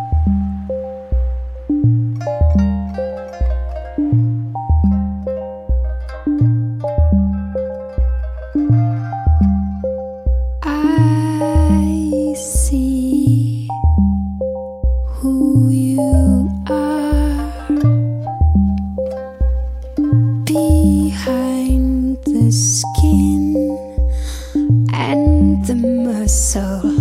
I see who you are behind the skin and the muscles.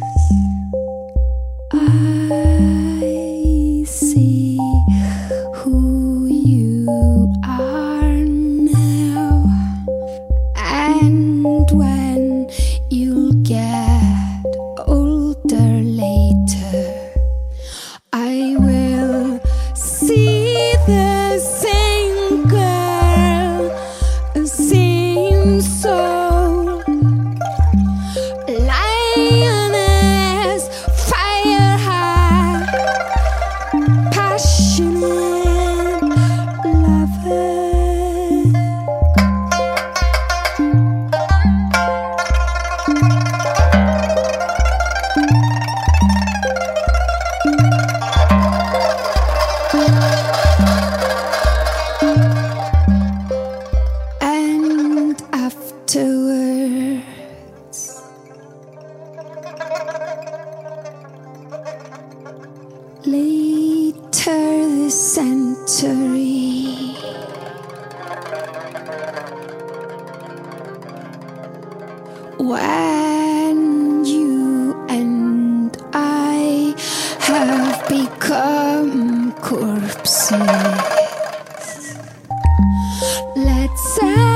I see who you are now, and when you'll get older later, I will see the same girl, the same soul, lioness, fire high, passionate lover. And afterwards, later this century, when you and I have become corpses, let's say